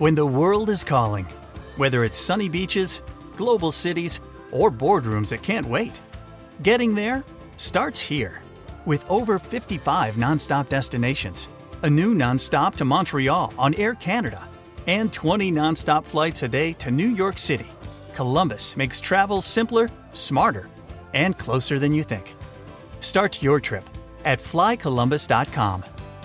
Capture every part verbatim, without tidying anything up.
When the world is calling, whether it's sunny beaches, global cities, or boardrooms that can't wait, getting there starts here. With over fifty-five nonstop destinations, a new nonstop to Montreal on Air Canada, and twenty nonstop flights a day to New York City, Columbus makes travel simpler, smarter, and closer than you think. Start your trip at fly columbus dot com.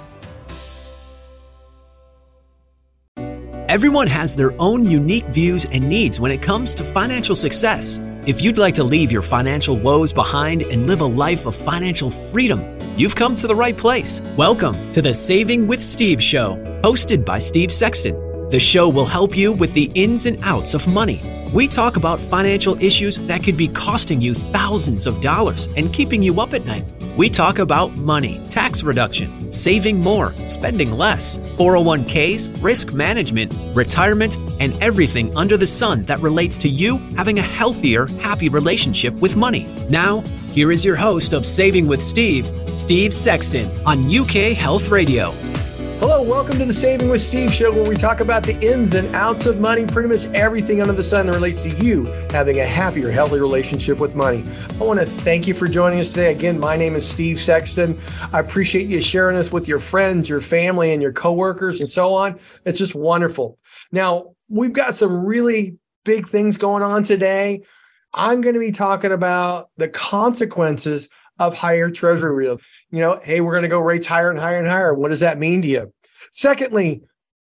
Everyone has their own unique views and needs when it comes to financial success. If you'd like to leave your financial woes behind and live a life of financial freedom, you've come to the right place. Welcome to the Saving with Steve show, hosted by Steve Sexton. The show will help you with the ins and outs of money. We talk about financial issues that could be costing you thousands of dollars and keeping you up at night. We talk about money, tax reduction, saving more, spending less, four oh one k's, risk management, retirement, and everything under the sun that relates to you having a healthier, happy relationship with money. Now, here is your host of Saving with Steve, Steve Sexton, on U K Health Radio. Hello, welcome to the Saving with Steve show, where we talk about the ins and outs of money, pretty much everything under the sun that relates to you having a happier, healthy relationship with money. I want to thank you for joining us today. Again, my name is Steve Sexton. I appreciate you sharing us with your friends, your family, and your coworkers and so on. It's just wonderful. Now, we've got some really big things going on today. I'm going to be talking about the consequences of higher treasury yield. You know, hey, we're going to go rates higher and higher and higher. What does that mean to you? Secondly,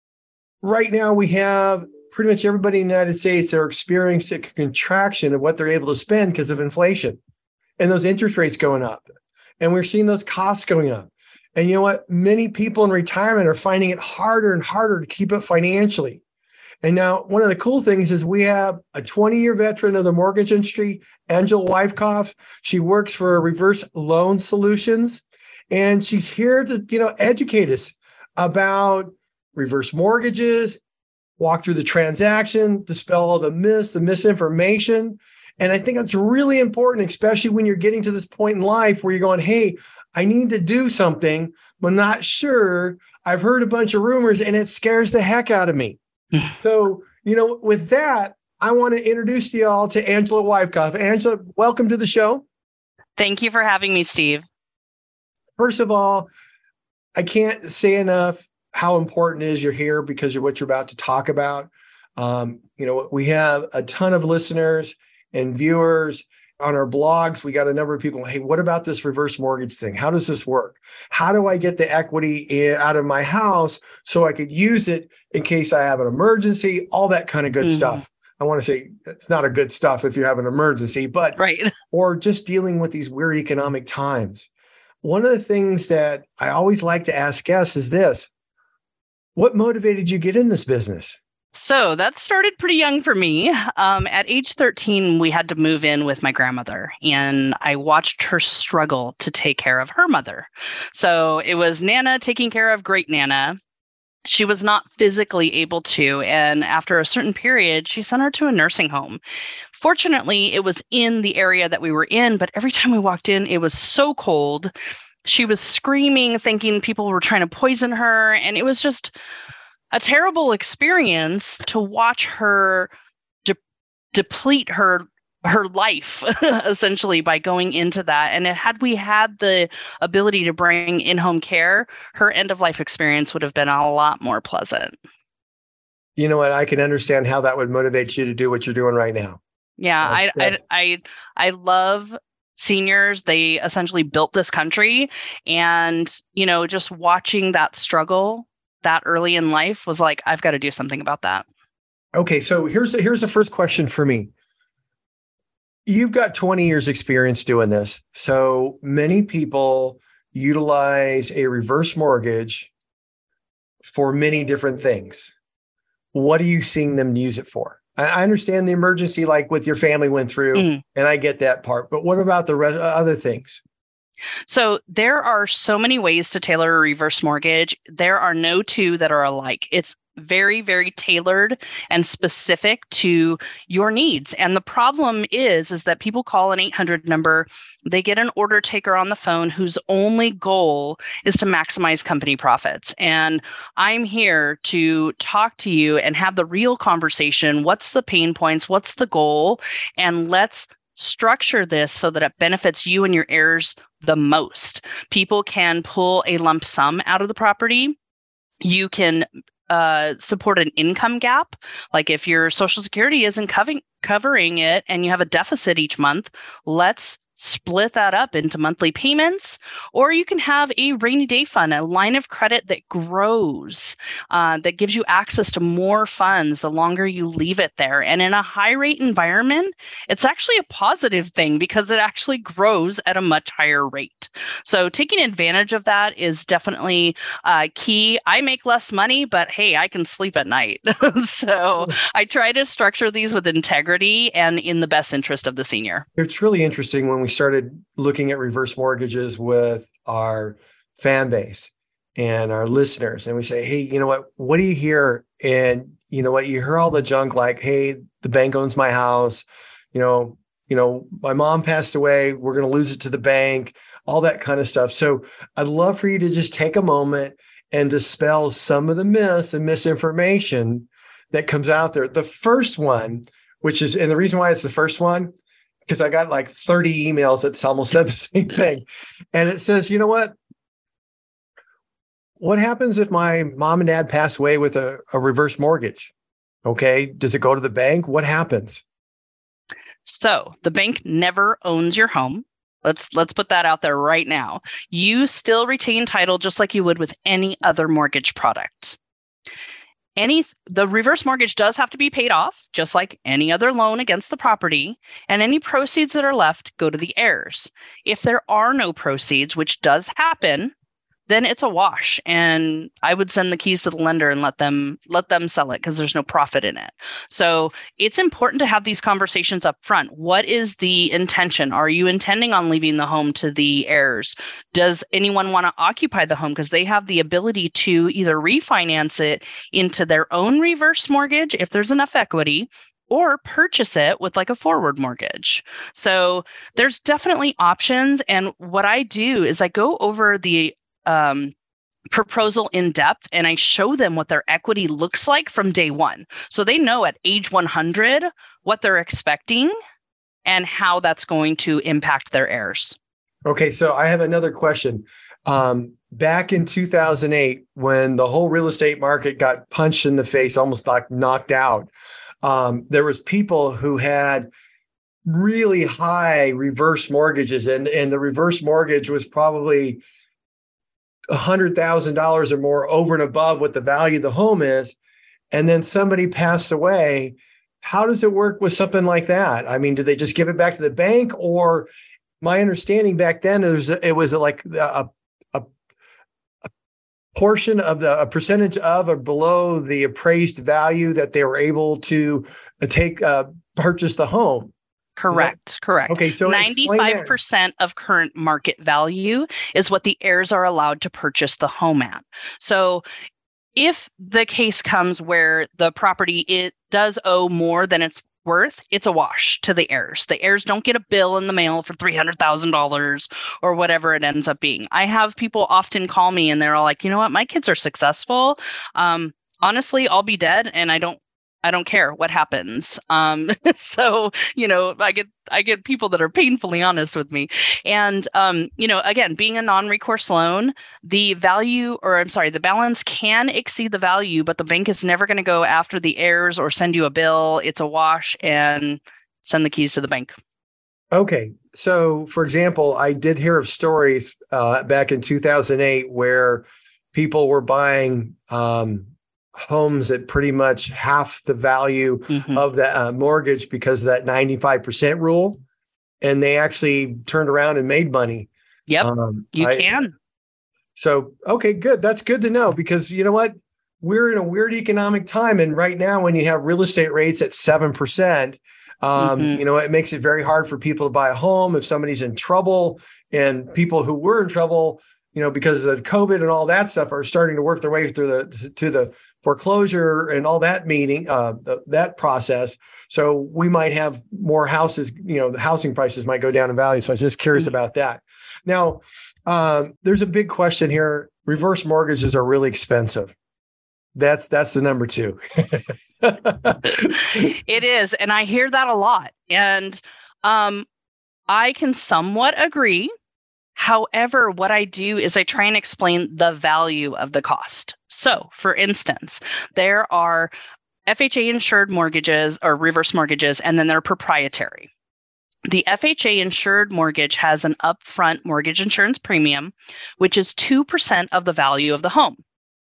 right now we have pretty much everybody in the United States are experiencing a contraction of what they're able to spend because of inflation and those interest rates going up. And we're seeing those costs going up. And you know what? Many people in retirement are finding it harder and harder to keep it financially. And now one of the cool things is we have a twenty-year veteran of the mortgage industry, Angela Wyckoff. She works for Reverse Loan Solutions, and she's here to, you know, educate us about reverse mortgages, walk through the transaction, dispel all the myths, the misinformation. And I think that's really important, especially when you're getting to this point in life where you're going, hey, I need to do something, but not sure. I've heard a bunch of rumors and it scares the heck out of me. So, you know, with that, I want to introduce you all to Angela Wyckoff. Angela, welcome to the show. Thank you for having me, Steve. First of all, I can't say enough how important it is you're here because of what you're about to talk about. Um, you know, we have a ton of listeners and viewers on our blogs. We got a number of people, hey, what about this reverse mortgage thing? How does this work? How do I get the equity in, out of my house so I could use it in case I have an emergency, all that kind of good mm. stuff. I want to say it's not a good stuff if you have an emergency, but right. or just dealing with these weird economic times. One of the things that I always like to ask guests is this: what motivated you to get in this business? So that started pretty young for me. Um, at age thirteen, we had to move in with my grandmother, and I watched her struggle to take care of her mother. So it was Nana taking care of great Nana. She was not physically able to, and after a certain period, she sent her to a nursing home. Fortunately, it was in the area that we were in, but every time we walked in, it was so cold. She was screaming, thinking people were trying to poison her, and it was just a terrible experience to watch her de- deplete her her life, essentially, by going into that. And had we had the ability to bring in-home care, her end-of-life experience would have been a lot more pleasant. You know what? I can understand how that would motivate you to do what you're doing right now. Yeah, I, I, I, I love seniors. They essentially built this country. And, you know, just watching that struggle that early in life was like, I've got to do something about that. Okay, so here's here's the first question for me. You've got twenty years experience doing this. So many people utilize a reverse mortgage for many different things. What are you seeing them use it for? I understand the emergency, like with your family went through, mm. and I get that part. But what about the rest, other things? So there are so many ways to tailor a reverse mortgage. There are no two that are alike. It's very, very tailored and specific to your needs. And the problem is, is that people call an eight hundred number, they get an order taker on the phone whose only goal is to maximize company profits. And I'm here to talk to you and have the real conversation. What's the pain points? What's the goal? And let's structure this so that it benefits you and your heirs the most. People can pull a lump sum out of the property. You can uh, support an income gap. Like if your Social Security isn't covering covering it and you have a deficit each month, let's split that up into monthly payments. Or you can have a rainy day fund, a line of credit that grows, uh, that gives you access to more funds the longer you leave it there. And in a high rate environment, it's actually a positive thing because it actually grows at a much higher rate. So taking advantage of that is definitely uh, key. I make less money, but hey, I can sleep at night. So I try to structure these with integrity and in the best interest of the senior. It's really interesting when we started looking at reverse mortgages with our fan base and our listeners, and we say, hey, you know what, what do you hear? And you know what, you hear all the junk like, hey, the bank owns my house. You know, you know, my mom passed away. We're going to lose it to the bank, all that kind of stuff. So I'd love for you to just take a moment and dispel some of the myths and misinformation that comes out there. The first one, which is, and the reason why it's the first one, because I got like thirty emails that almost said the same thing. And it says, you know what? What happens if my mom and dad pass away with a, a reverse mortgage? Okay. Does it go to the bank? What happens? So the bank never owns your home. Let's let's put that out there right now. You still retain title just like you would with any other mortgage product. Any the reverse mortgage does have to be paid off, just like any other loan against the property, and any proceeds that are left go to the heirs. If there are no proceeds, which does happen, then it's a wash, and I would send the keys to the lender and let them let them sell it because there's no profit in it. So it's important to have these conversations up front. What is the intention? Are you intending on leaving the home to the heirs? Does anyone want to occupy the home because they have the ability to either refinance it into their own reverse mortgage if there's enough equity, or purchase it with like a forward mortgage? So there's definitely options. And what I do is I go over the Um, proposal in depth, and I show them what their equity looks like from day one. So they know at age one hundred what they're expecting and how that's going to impact their heirs. Okay, so I have another question. Um, back in two thousand eight, when the whole real estate market got punched in the face, almost like knocked out, um, there was people who had really high reverse mortgages, and, and the reverse mortgage was probably one hundred thousand dollars or more over and above what the value of the home is, and then somebody passed away. How does it work with something like that? I mean, do they just give it back to the bank? Or my understanding back then, it was, it was like a, a, a portion of the, a percentage of or below the appraised value that they were able to take, uh, purchase the home. Correct. Correct. Okay. So ninety-five percent of current market value is what the heirs are allowed to purchase the home at. So if the case comes where the property, it does owe more than it's worth, it's a wash to the heirs. The heirs don't get a bill in the mail for three hundred thousand dollars or whatever it ends up being. I have people often call me and they're all like, you know what, my kids are successful. Um, honestly, I'll be dead and I don't I don't care what happens. Um, so, you know, I get I get people that are painfully honest with me. And, um, you know, again, being a non-recourse loan, the value, or I'm sorry, the balance can exceed the value, but the bank is never going to go after the heirs or send you a bill. It's a wash, and send the keys to the bank. Okay. So, for example, I did hear of stories uh, back in two thousand eight where people were buying um, homes at pretty much half the value mm-hmm. of the uh, mortgage because of that ninety-five percent rule. And they actually turned around and made money. Yep, um, you I, can. So, okay, good. That's good to know, because you know what? We're in a weird economic time. And right now, when you have real estate rates at seven percent, um, mm-hmm. you know, it makes it very hard for people to buy a home if somebody's in trouble. And people who were in trouble, you know, because of COVID and all that stuff, are starting to work their way through the to the foreclosure and all that meaning, uh, th- that process. So we might have more houses, you know, the housing prices might go down in value. So I was just curious mm-hmm. about that. Now, um, there's a big question here. Reverse mortgages are really expensive. That's that's the number two. It is. And I hear that a lot. And um, I can somewhat agree. However, what I do is I try and explain the value of the cost. So, for instance, there are F H A insured mortgages or reverse mortgages, and then they're proprietary. The F H A insured mortgage has an upfront mortgage insurance premium, which is two percent of the value of the home.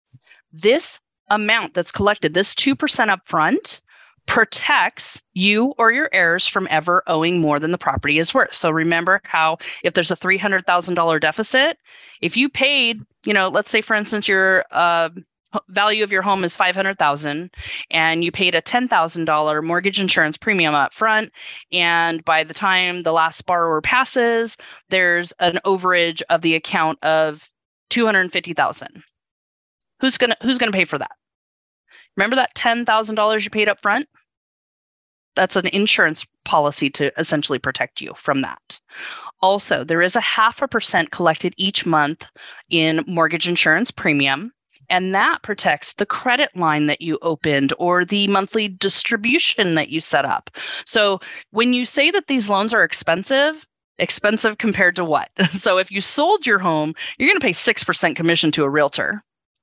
This amount that's collected, this two percent upfront, protects you or your heirs from ever owing more than the property is worth. So remember how if there's a three hundred thousand dollars deficit, if you paid, you know, let's say, for instance, your uh, value of your home is five hundred thousand dollars and you paid a ten thousand dollars mortgage insurance premium up front. And by the time the last borrower passes, there's an overage of the account of two hundred fifty thousand dollars. Who's going to who's going to pay for that? Remember that ten thousand dollars you paid up front? That's an insurance policy to essentially protect you from that. Also, there is a half a percent collected each month in mortgage insurance premium, and that protects the credit line that you opened or the monthly distribution that you set up. So when you say that these loans are expensive, expensive compared to what? So if you sold your home, you're going to pay six percent commission to a realtor.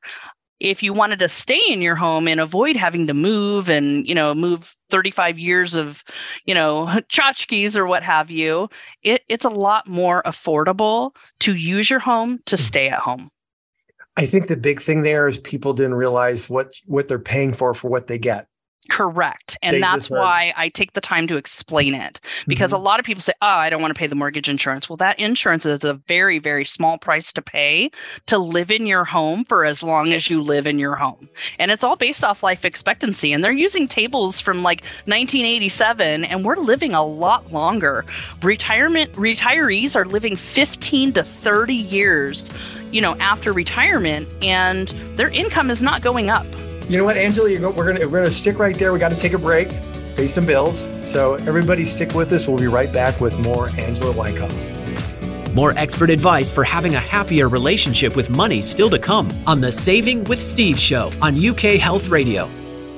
If you wanted to stay in your home and avoid having to move and, you know, move thirty-five years of, you know, tchotchkes or what have you, it, it's a lot more affordable to use your home to stay at home. I think the big thing there is people didn't realize what, what they're paying for, for what they get. Correct. And they that's why I take the time to explain it, because mm-hmm. a lot of people say, oh, I don't want to pay the mortgage insurance. Well, that insurance is a very, very small price to pay to live in your home for as long as you live in your home. And it's all based off life expectancy. And they're using tables from like nineteen eighty-seven, and we're living a lot longer. Retirement retirees are living fifteen to thirty years, you know, after retirement, and their income is not going up. You know what, Angela, you're go, we're going we're gonna stick right there. We got to take a break, pay some bills. So everybody stick with us. We'll be right back with more Angela Wyckoff. More expert advice for having a happier relationship with money still to come on the Saving with Steve show on U K Health Radio.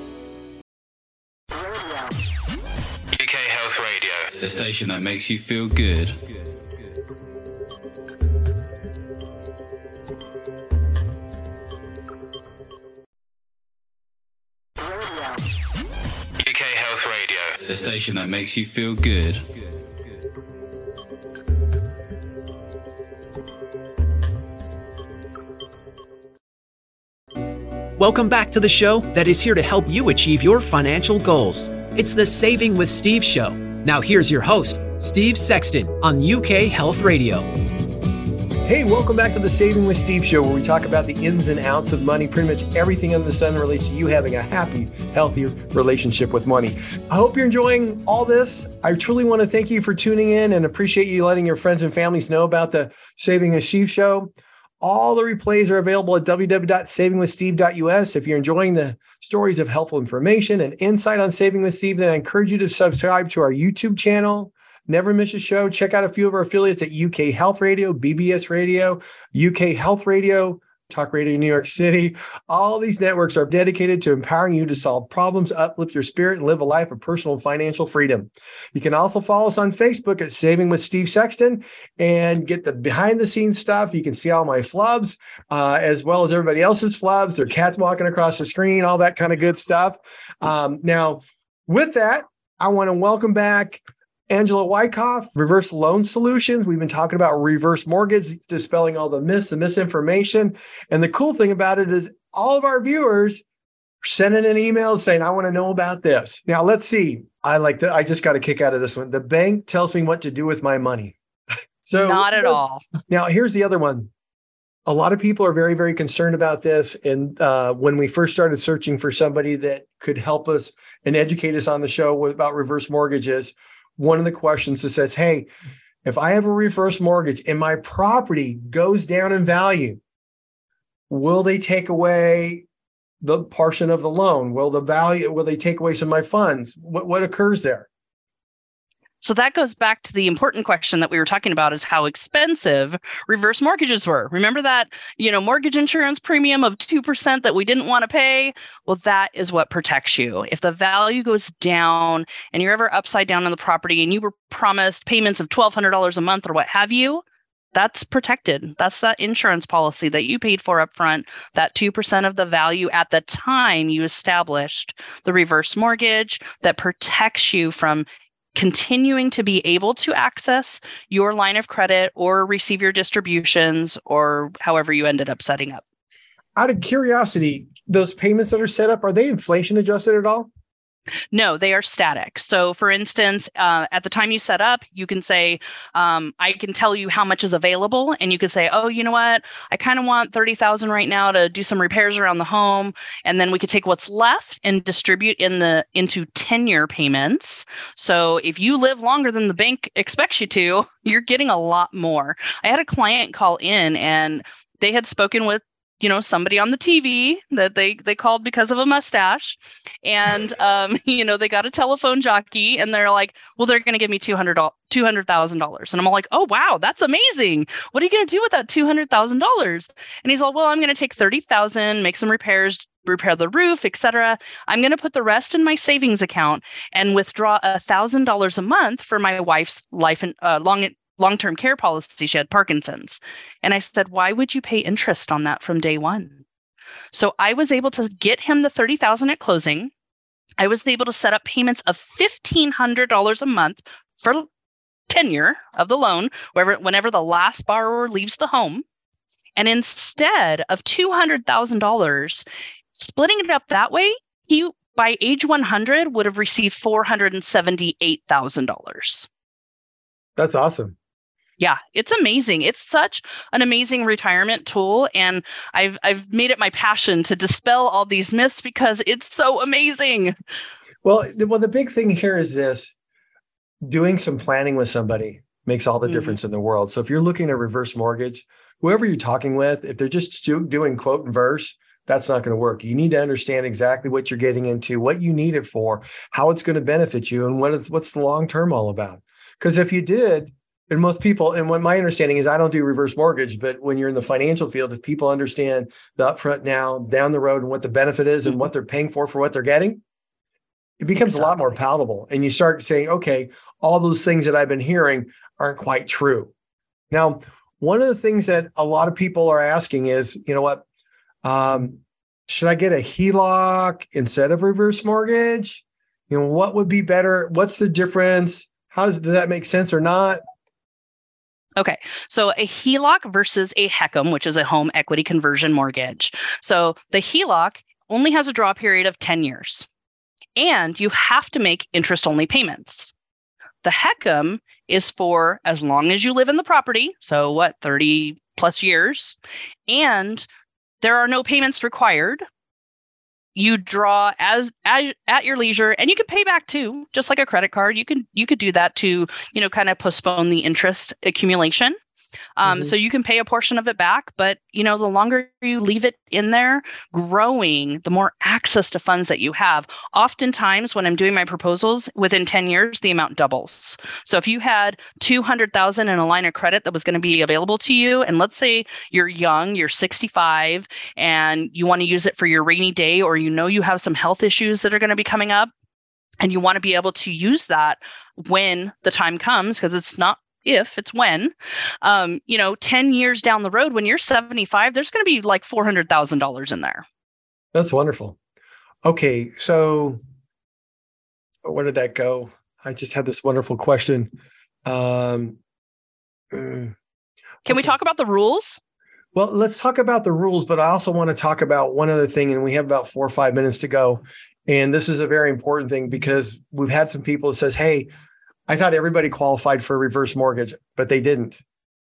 U K Health Radio, the station that makes you feel good. The station that makes you feel good. Welcome back to the show that is here to help you achieve your financial goals. It's the Saving with Steve show. Now here's your host, Steve Sexton on U K Health Radio. Hey, welcome back to the Saving with Steve show, where we talk about the ins and outs of money. Pretty much everything under the sun relates to you having a happy, healthier relationship with money. I hope you're enjoying all this. I truly want to thank you for tuning in and appreciate you letting your friends and families know about the Saving with Steve show. All the replays are available at w w w dot saving with steve dot u s. If you're enjoying the stories of helpful information and insight on Saving with Steve, then I encourage you to subscribe to our YouTube channel. Never miss a show. Check out a few of our affiliates at U K Health Radio, B B S Radio, U K Health Radio, Talk Radio New York City. All these networks are dedicated to empowering you to solve problems, uplift your spirit, and live a life of personal and financial freedom. You can also follow us on Facebook at Saving with Steve Sexton and get the behind the scenes stuff. You can see all my flubs, uh, as well as everybody else's flubs. Their cats walking across the screen, all that kind of good stuff. Um, now, with that, I want to welcome back Angela Wyckoff, Reverse Loan Solutions. We've been talking about reverse mortgage, dispelling all the myths and misinformation. And the cool thing about it is all of our viewers are sending an email saying, I want to know about this. Now, let's see. I like that. I just got a kick out of this one. The bank tells me what to do with my money. So not at all. Now, here's the other one. A lot of people are very, very concerned about this. And uh, when we first started searching for somebody that could help us and educate us on the show about reverse mortgages, one of the questions that says, hey, if I have a reverse mortgage and my property goes down in value, will they take away the portion of the loan? Will the value, will they take away some of my funds? What, what occurs there? So that goes back to the important question that we were talking about, is how expensive reverse mortgages were. Remember that, you know, mortgage insurance premium of two percent that we didn't want to pay? Well, that is what protects you. If the value goes down and you're ever upside down on the property and you were promised payments of twelve hundred dollars a month or what have you, that's protected. That's that insurance policy that you paid for up front, that two percent of the value at the time you established the reverse mortgage, that protects you from continuing to be able to access your line of credit or receive your distributions or however you ended up setting up. Out of curiosity, those payments that are set up, are they inflation adjusted at all? No, they are static. So for instance, uh, at the time you set up, you can say, um, I can tell you how much is available. And you can say, oh, you know what? I kind of want thirty thousand right now to do some repairs around the home. And then we could take what's left and distribute in the into ten-year payments. So if you live longer than the bank expects you to, you're getting a lot more. I had a client call in and they had spoken with you know, somebody on the T V that they, they called because of a mustache. And, um, you know, they got a telephone jockey and they're like, well, they're going to give me two hundred thousand dollars. And I'm all like, oh, wow, that's amazing. What are you going to do with that two hundred thousand dollars? And he's like, well, I'm going to take thirty thousand dollars, make some repairs, repair the roof, et cetera. I'm going to put the rest in my savings account and withdraw one thousand dollars a month for my wife's life and uh, long long-term care policy. She had Parkinson's. And I said, why would you pay interest on that from day one? So I was able to get him the thirty thousand dollars at closing. I was able to set up payments of fifteen hundred dollars a month for tenure of the loan, wherever, whenever the last borrower leaves the home. And instead of two hundred thousand dollars, splitting it up that way, he, by age one hundred, would have received four hundred seventy-eight thousand dollars. That's awesome. Yeah, it's amazing. It's such an amazing retirement tool. And I've I've made it my passion to dispel all these myths because it's so amazing. Well, the, well, the big thing here is this: doing some planning with somebody makes all the mm-hmm. difference in the world. So if you're looking at reverse mortgage, whoever you're talking with, if they're just doing quote and verse, that's not going to work. You need to understand exactly what you're getting into, what you need it for, how it's going to benefit you, and what it's, what's the long term all about. Because if you did, and most people, and what my understanding is, I don't do reverse mortgage, but when you're in the financial field, if people understand the upfront now, down the road, and what the benefit is and what they're paying for for what they're getting, it becomes exactly. a lot more palatable. And you start saying, okay, all those things that I've been hearing aren't quite true. Now, one of the things that a lot of people are asking is, you know what, um, should I get a H E L O C instead of reverse mortgage? You know, what would be better? What's the difference? How does, does that make sense or not? Okay, so a H E L O C versus a HECM, which is a home equity conversion mortgage. So the H E L O C only has a draw period of ten years, and you have to make interest-only payments. The HECM is for as long as you live in the property, so what, thirty plus years, and there are no payments required. You draw as, as at your leisure, and you can pay back too, just like a credit card. You can you could do that to, you know, kind of postpone the interest accumulation. Um, mm-hmm. So you can pay a portion of it back, but you know, the longer you leave it in there, growing, the more access to funds that you have. Oftentimes, when I'm doing my proposals, within ten years, the amount doubles. So if you had two hundred thousand in a line of credit that was going to be available to you, and let's say you're young, you're sixty-five, and you want to use it for your rainy day, or you know you have some health issues that are going to be coming up, and you want to be able to use that when the time comes, because it's not if, it's when, um, you know, ten years down the road, when you're seventy-five, there's going to be like four hundred thousand dollars in there. That's wonderful. Okay. So where did that go? I just had this wonderful question. Um, Can okay. we talk about the rules? Well, let's talk about the rules, but I also want to talk about one other thing, and we have about four or five minutes to go. And this is a very important thing because we've had some people that says, hey, I thought everybody qualified for a reverse mortgage, but they didn't.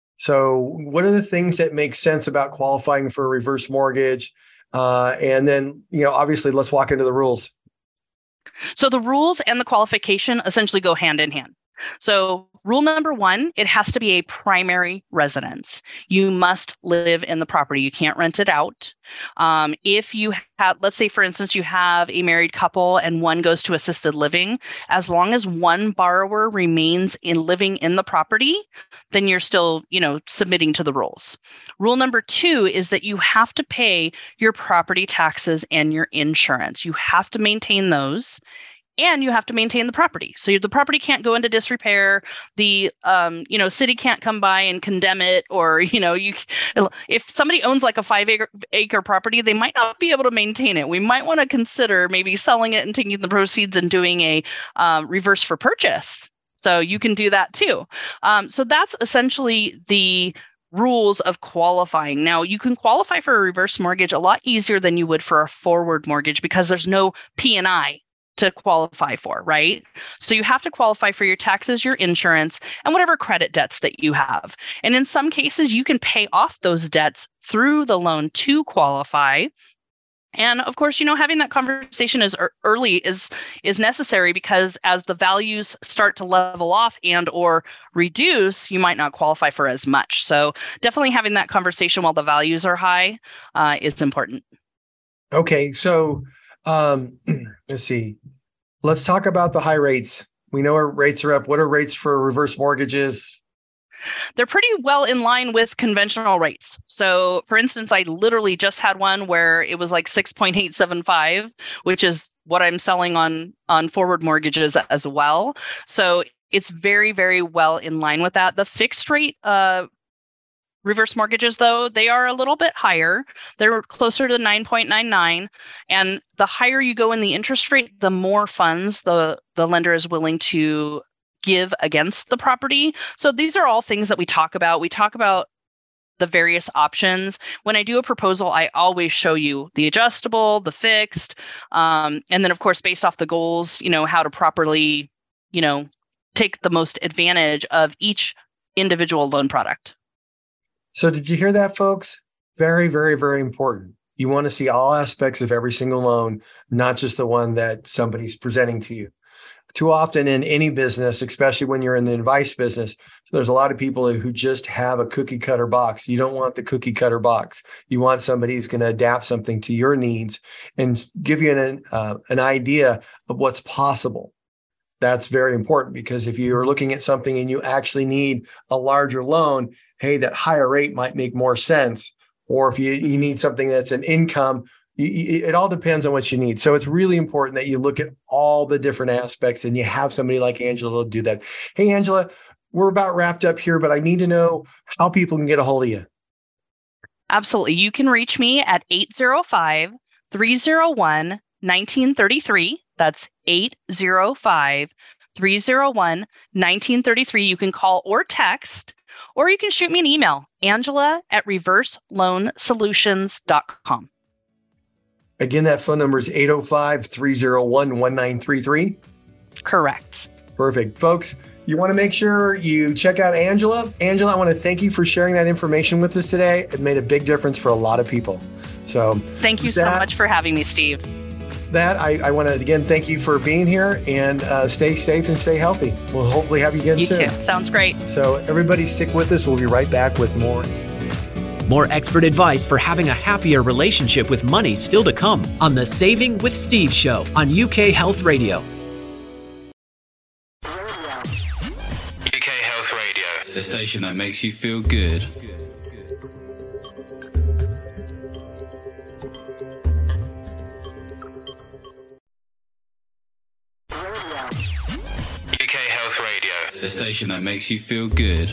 So what are the things that make sense about qualifying for a reverse mortgage? Uh, and then, you know, obviously, let's walk into the rules. So the rules and the qualification essentially go hand in hand. So Rule number one, it has to be a primary residence. You must live in the property. You can't rent it out. Um, if you have, let's say, for instance, you have a married couple and one goes to assisted living, as long as one borrower remains in living in the property, then you're still, you know, submitting to the rules. Rule number two is that you have to pay your property taxes and your insurance. You have to maintain those. And you have to maintain the property. So the property can't go into disrepair. The um, you know, city can't come by and condemn it, or you know, you if somebody owns like a five acre acre property, they might not be able to maintain it. We might want to consider maybe selling it and taking the proceeds and doing a uh, reverse for purchase. So you can do that too. Um, so that's essentially the rules of qualifying. Now, you can qualify for a reverse mortgage a lot easier than you would for a forward mortgage because there's no P and I to qualify for, right? So you have to qualify for your taxes, your insurance, and whatever credit debts that you have. And in some cases, you can pay off those debts through the loan to qualify. And of course, you know, having that conversation as early is is necessary because as the values start to level off and or reduce, you might not qualify for as much. So definitely having that conversation while the values are high uh, is important. Okay, so um, let's see. Let's talk about the high rates. We know our rates are up. What are rates for reverse mortgages? They're pretty well in line with conventional rates. So for instance, I literally just had one where it was like six point eight seven five, which is what I'm selling on, on forward mortgages as well. So it's very, very well in line with that. The fixed rate uh, reverse mortgages, though, they are a little bit higher. They're closer to nine point nine nine. And the higher you go in the interest rate, the more funds the, the lender is willing to give against the property. So these are all things that we talk about. We talk about the various options. When I do a proposal, I always show you the adjustable, the fixed, um, and then, of course, based off the goals, you know, how to properly, you know, take the most advantage of each individual loan product. So did you hear that, folks? Very, very, very important. You want to see all aspects of every single loan, not just the one that somebody's presenting to you. Too often in any business, especially when you're in the advice business, so there's a lot of people who just have a cookie cutter box. You don't want the cookie cutter box. You want somebody who's going to adapt something to your needs and give you an, uh, an idea of what's possible. That's very important because if you're looking at something and you actually need a larger loan, hey, that higher rate might make more sense. Or if you, you need something that's an income, you, it all depends on what you need. So it's really important that you look at all the different aspects and you have somebody like Angela to do that. Hey, Angela, we're about wrapped up here, but I need to know how people can get a hold of you. Absolutely. You can reach me at eight zero five, three zero one, one nine three three. That's eight zero five, three zero one, one nine three three. You can call or text, or you can shoot me an email, Angela at reverse loan solutions dot com. Again, that phone number is eight zero five, three zero one, one nine three three. Correct. Perfect. Folks, you want to make sure you check out Angela. Angela, I want to thank you for sharing that information with us today. It made a big difference for a lot of people. So thank you that, so much for having me, Steve. That I, I want to, again, thank you for being here and uh, stay safe and stay healthy. We'll hopefully have you again you soon. You too. Sounds great. So everybody stick with us. We'll be right back with more. More expert advice for having a happier relationship with money still to come on the Saving with Steve show on U K Health Radio. U K Health Radio, the station that makes you feel good. U K Health Radio, the station that makes you feel good.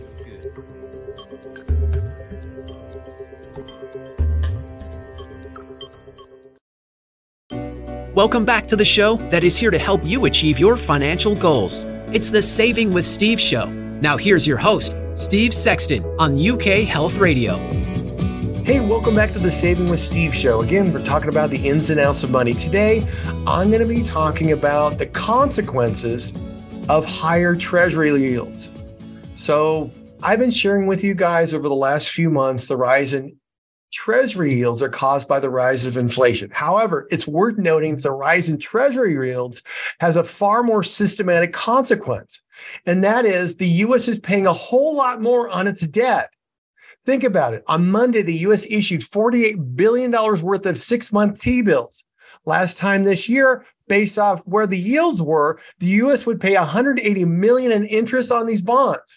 Welcome back to the show that is here to help you achieve your financial goals. It's the Saving with Steve show. Now here's your host, Steve Sexton on U K Health Radio. Hey, welcome back to the Saving with Steve show. Again, we're talking about the ins and outs of money. Today, I'm going to be talking about the consequences of higher treasury yields. So I've been sharing with you guys over the last few months the rise in Treasury yields are caused by the rise of inflation. However, it's worth noting that the rise in Treasury yields has a far more systematic consequence, and that is the U S is paying a whole lot more on its debt. Think about it. On Monday, the U S issued forty-eight billion dollars worth of six-month T-bills. Last time this year, based off where the yields were, the U S would pay one hundred eighty million dollars in interest on these bonds.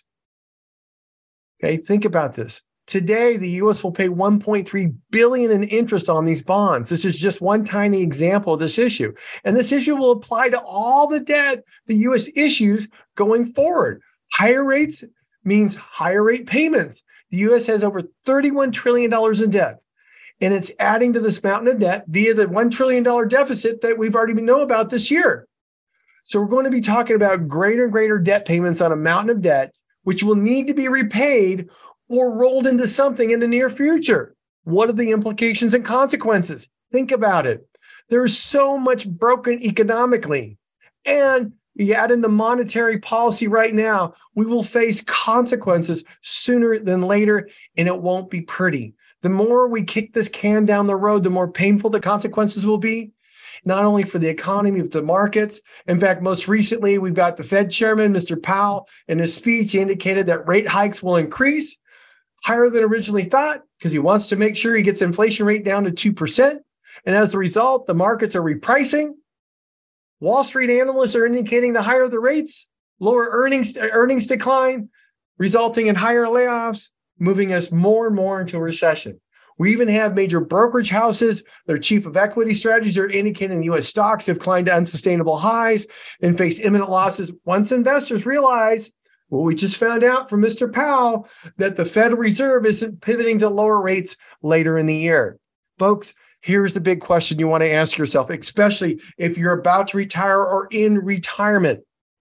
Okay, think about this. Today, the U S will pay one point three billion dollars in interest on these bonds. This is just one tiny example of this issue. And this issue will apply to all the debt the U S issues going forward. Higher rates means higher rate payments. The U S has over thirty-one trillion dollars in debt, and it's adding to this mountain of debt via the one trillion dollars deficit that we've already known about this year. So we're going to be talking about greater and greater debt payments on a mountain of debt, which will need to be repaid or rolled into something in the near future. What are the implications and consequences? Think about it. There's so much broken economically. And you add in the monetary policy right now, we will face consequences sooner than later, and it won't be pretty. The more we kick this can down the road, the more painful the consequences will be, not only for the economy, but the markets. In fact, most recently, we've got the Fed chairman, Mister Powell, in his speech indicated that rate hikes will increase higher than originally thought because he wants to make sure he gets inflation rate down to two percent. And as a result, the markets are repricing. Wall Street analysts are indicating the higher the rates, lower earnings, earnings decline, resulting in higher layoffs, moving us more and more into a recession. We even have major brokerage houses, their chief of equity strategies are indicating U S stocks have climbed to unsustainable highs and face imminent losses once investors realize what we just found out from Mister Powell, that the Federal Reserve isn't pivoting to lower rates later in the year. Folks, here's the big question you want to ask yourself, especially if you're about to retire or in retirement.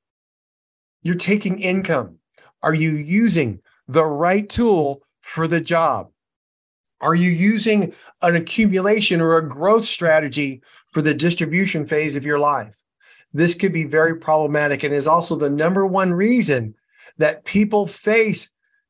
You're taking income. Are you using the right tool for the job? Are you using an accumulation or a growth strategy for the distribution phase of your life? This could be very problematic and is also the number one reason that people face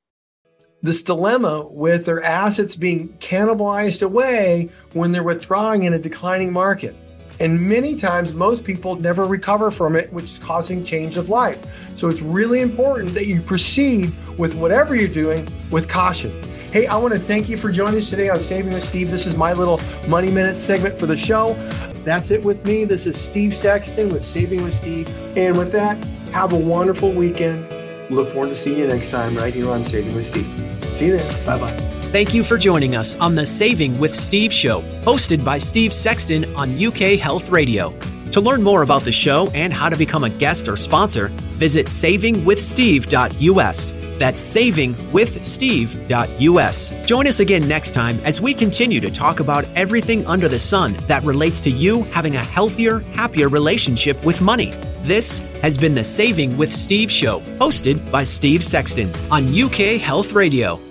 this dilemma with their assets being cannibalized away when they're withdrawing in a declining market. And many times, most people never recover from it, which is causing change of life. So it's really important that you proceed with whatever you're doing with caution. Hey, I want to thank you for joining us today on Saving with Steve. This is my little Money Minute segment for the show. That's it with me. This is Steve Sexton with Saving with Steve. And with that, have a wonderful weekend. Look forward to seeing you next time right here on Saving with Steve. See you then. Bye-bye. Thank you for joining us on the Saving with Steve show, hosted by Steve Sexton on U K Health Radio. To learn more about the show and how to become a guest or sponsor, visit saving with steve dot u s. That's saving with steve dot u s. Join us again next time as we continue to talk about everything under the sun that relates to you having a healthier, happier relationship with money. This has been the Saving with Steve show, hosted by Steve Sexton on U K Health Radio.